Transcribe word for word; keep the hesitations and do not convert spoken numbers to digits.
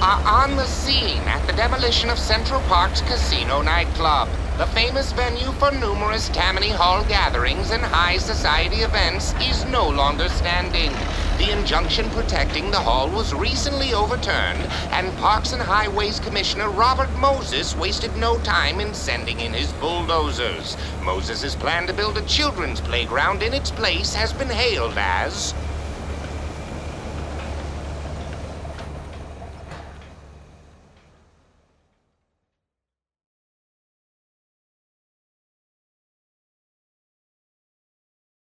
are on the scene at the demolition of Central Park's casino nightclub. The famous venue for numerous Tammany Hall gatherings and high society events is no longer standing. The injunction protecting the hall was recently overturned, and Parks and Highways Commissioner Robert Moses wasted no time in sending in his bulldozers. Moses's plan to build a children's playground in its place has been hailed as